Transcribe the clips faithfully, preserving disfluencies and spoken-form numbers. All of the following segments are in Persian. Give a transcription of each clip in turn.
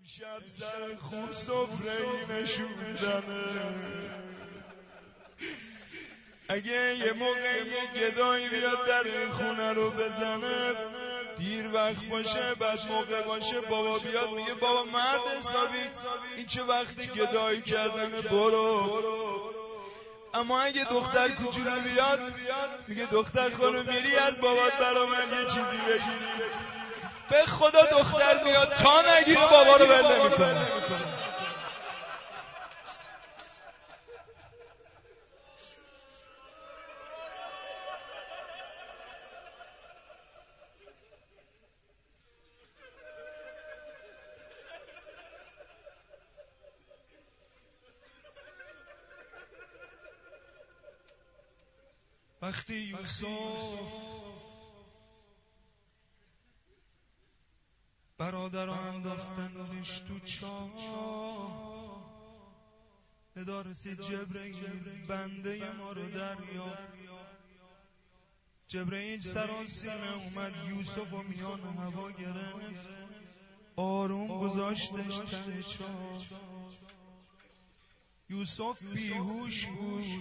امشب سر خوب سفره نشوندنه. اگه یه موقع یه گدایی بیاد در این خونه رو بزنه دیر وقت باشه، بعد موقع باشه بابا بیاد میگه بابا مرد حسابی این چه وقتی گدایی کردنه برو. اما اگه دختر کوچولو بیاد میگه دختر خانم میری از بابات برا من یه چیزی بگیری. به خدا دختر میاد تا نگیره بابا رو بله میکنه. وقتی یوسف برادر انداختندش تو چاه، ندا رسید جبرئیل بنده ما رو دریا. جبرئیل سراسیمه اومد یوسف و میان هوا گرفت، آروم گذاشتش ته چاه. یوسف بیهوش بود،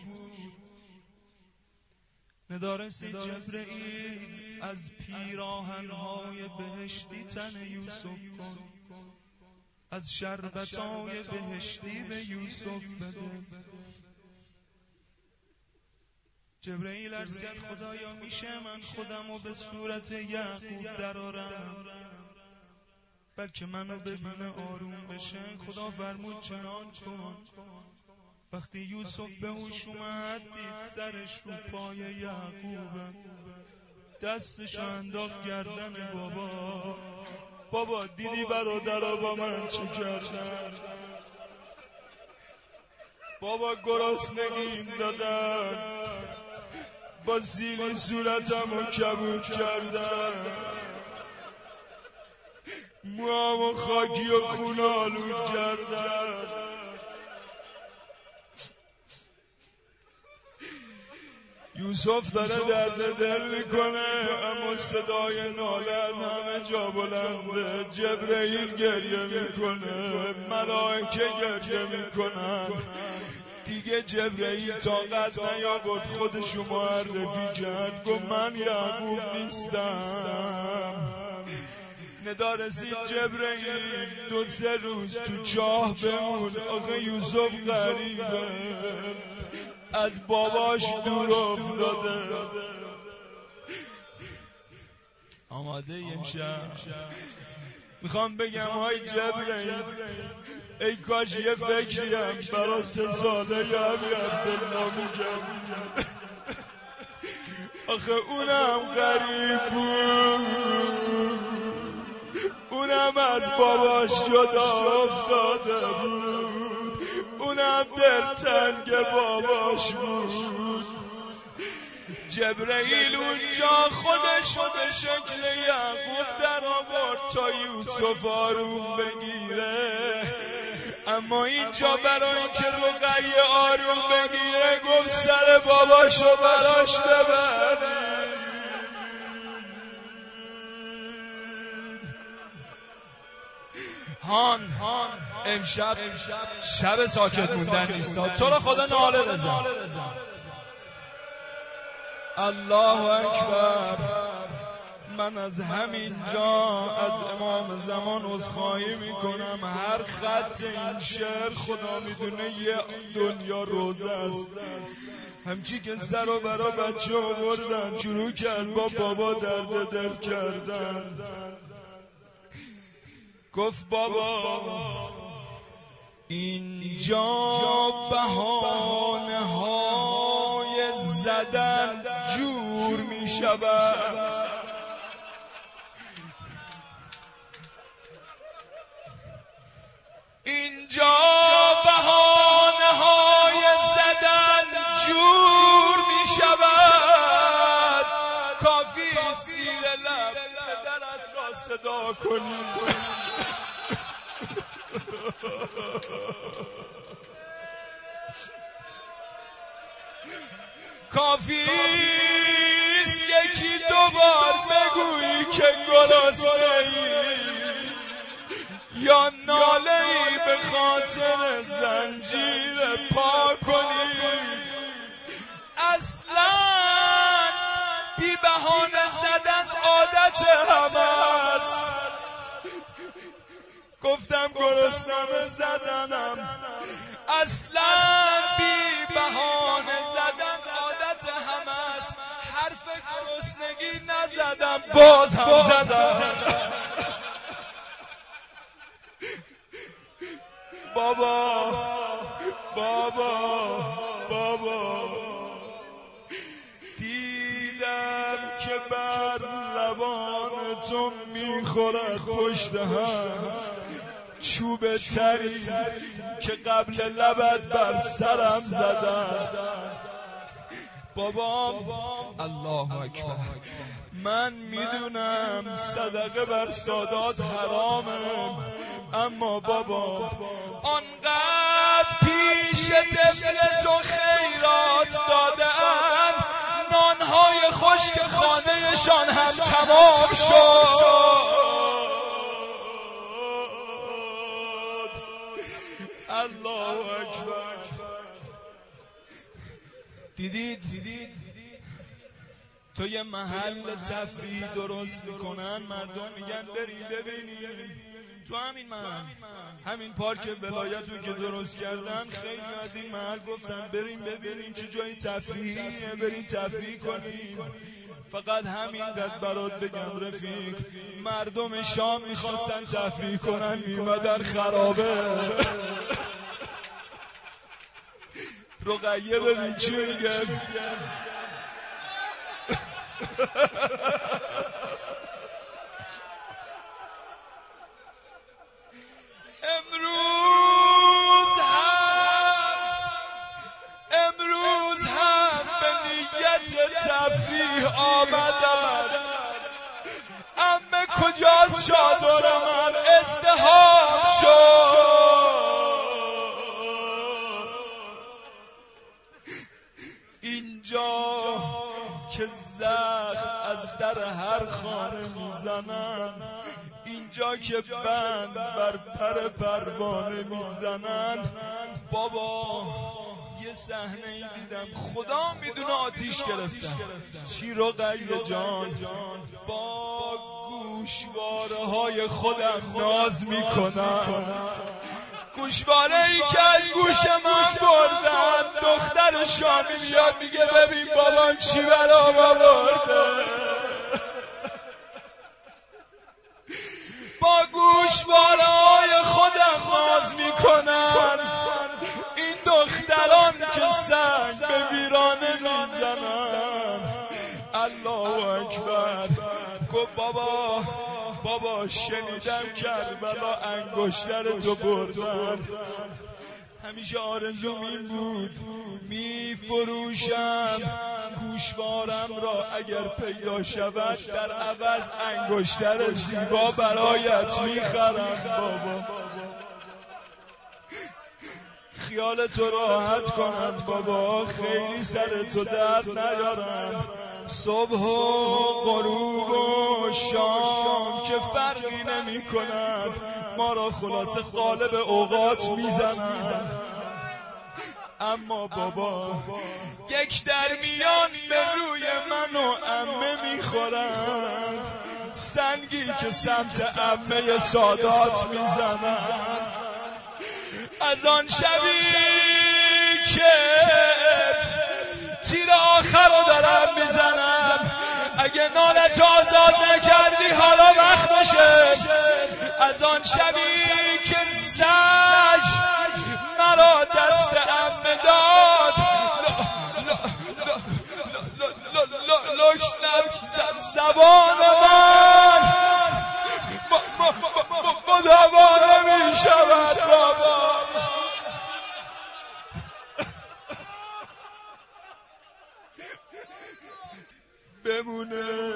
ندا رسید جبرئیل از پیراهن‌های بهشتی تن یوسف کن، از شربت‌های بهشتی به یوسف بده. جبرئیل عرض کرد خدایا میشه من خودمو به صورت یعقوب درآرم بلکه منو ببینه آروم بشه؟ خدا فرمود چنان کن. وقتی یوسف به هوش اومد دید سرش رو پای یعقوب، دستش انداخت گردن بابا. بابا دیدی برادرها با من چه کردن؟ بابا گرسنگیم دادن، با زیلی صورتمو کبود کردن، موامو خاکی و خون آلود کردن. یوسف داره درد دل میکنه اما صدای ناله از همه جا بلنده. جبرئیل گریه میکنه، ملائکه گریه میکنن. دیگه جبرئیل طاقت نیاورد خودشو معرفی کرد، گفت من یعقوب نیستم. ندا رسید جبرئیل دو سه روز تو چاه بمون. آخه یوسف غریبه، از باباش دور افتاده. آماده امشب میخوام بگم های جبرئیل ای کاش یه فکریم برا سه ساله یه همی عبدالله میکرد. آخه اونم غریب بود، اونم از باباش جدا افتاده بود، اونم دلتنگ باباش بود. جبرئیل اونجا خودش به شکل یعقوب در آورد تا یوسف آروم بگیره. اما اینجا برای اینکه رقیه آروم بگیره گفت سر باباشو براش ببرید. هان هان امشب شب ساکت موندن نیستا، تو رو خدا ناله بزن. الله اکبر. من از همین جا از امام زمان عذرخواهی میکنم. هر خط این شعر خدا میدونه یه دنیا روزه است. همچی که سر و برا بچه آوردن شروع کرد با بابا درد دل کردن. گفت بابا اینجا بهانه های زدن جور می شود. اینجا بهانه های زدن جور می شود. کافی زیر لب پدرت را صدا کنی. کافیست یکی دوبار بگویی که گرسنه‌ای، یا ناله‌ای به خاطر زنجیر پا کنی. اصلا بی بهانه زدن عادت همه است. گفتم گرسنم زدنم، اصلا بی بهانه زدن عادت همه است. حرف گرسنگی نزدم باز هم زدم. بابا بابا بابا دیدم که بر لبان تو میخورد پشت هم چوب تری که قبل لبت بر سرم زدم. بابام الله اکبر، من میدونم صدقه بر سادات حرامه، اما بابا آنقدر پیش طفل تو خیرات دادن، نانهای خشک خانهشان هم تمام شد. الله اکبر. دیدید دیدید تو یه محل تفریح درست میکنن، مردم میگن بریم ببینیم. تو همین محل، همین پارک ولایتو که درست کردن، خیلی از این محل گفتن بریم ببینیم چه جای تفریحیه، بریم تفریح کنیم. فقط همینقدر برات بگم رفیق، مردم شام میخواستن تفریح کنن میمدن خرابه. رقیه ببین چی میگه. امروز هم امروز هم به نیت تفریح آمدم. عمه کجاست چادر من ازدحام شد. اینجا که زخم از در هر خانه میزنن، اینجا که بند بر پر پروانه میزنن. بابا یه صحنه ای دیدم خدا میدونه آتیش گرفتم. چی رقیه جان، با گوشواره های خودم ناز میکنم. گوشواره ای که از گوش من بردن، دختر شامی میاد میگه ببین بابام چی برام آورده. با گوشواره های خودم ناز میکنن. این دختران که سنگ به ویرانه میزنن. الله اکبر. گفت بابا بابا شنیدم کربلا انگشتر تو بردن. همیشه آرزوم این بود میفروشم گوشوارم را اگر پیدا شود، در عوض انگشتر زیبا برایت میخرم. بابا خیال تو راحت کند بابا، خیلی سر تو درد نیارم. صبح و غروب و شام که فرقی نمی کند، ما را خلاصه قالب اوقات میزنند. اما بابا یک درمیان به روی من و عمه میخورند، سنگی که سمت عمه سادات میزنند. از آن شبی که تیر آخر رو دارم میزنم، اگه نالت آزاد نکردی حالا وقتشه. از آن شبی که زج مرا دست عمه داد، لکنم زبان من مدوا نمی شود. بابا بمونه،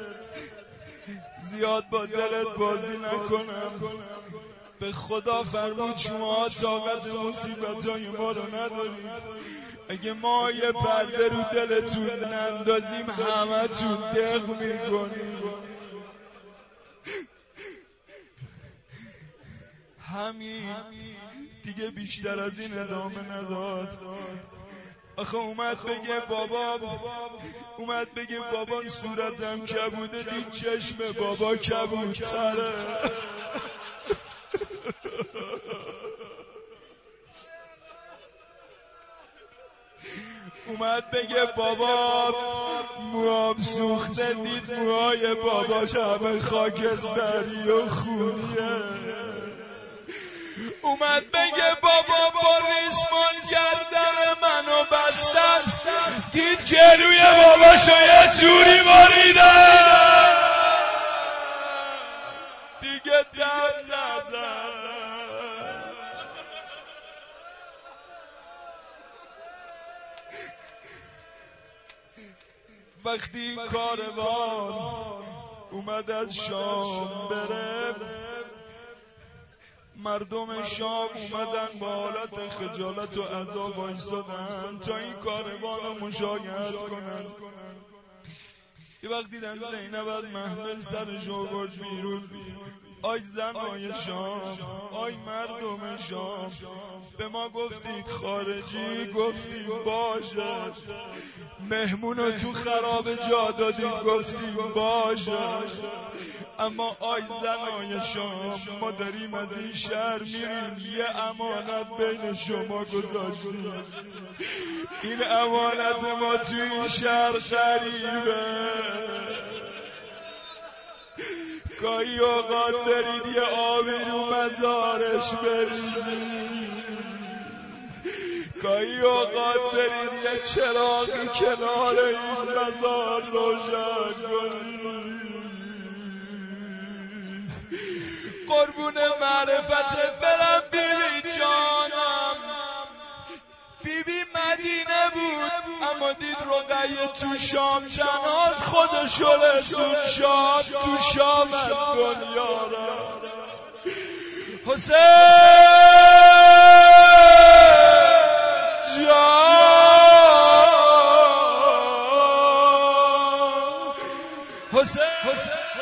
زیاد با دلت بازی نکنم. به خدا فرمود شما طاقت مصیبتای ما رو ندارید. اگه ما یه پرده رو دلتون نندازیم همه تون دق میکنیم. همین دیگه بیشتر از این ادامه نداد. آخه اومد بگه بابا اومد بگه بابا صورتم کبوده، دید چشم بابا کبودتره. اومد بگه بابا موام سوخته، دید موهای باباش همه خاکستری و خونیه. اومد بگه بابا با ریسمان گردن منو بستن، دید گلوی باباشو یه جوری باریده دیگه دم نزن. وقتی این کاروان اومد از شام بره، مردم شام اومدن با حالت خجالت و عذاب وایسادن تا این کاروان رو مشایعت کنن. یه وقت دیدن زینب از محمل سرش آورد بیرون. آی زنای شام، آی مردم شام، به ما گفتید خارجی، گفتیم باشه. مهمونو تو خراب جا دادید، گفتیم باشه. اما آی زنای شام، ما داریم از این شهر میریم، یه امانت بین شما گذاشتیم. این امانت ما تو این شهر غریبه. گاهی اوقات برید یه آبی رو مزارش بریزید، گاهی اوقات برید یه چراغی کنار این مزار روشن کنید. قربون معرفت برم بیبی جانم. بیبی مدینه بود اما دید رقیه تو شام جناز خودشو رسون شام تو شام از دنیاره. حسین جان، حسین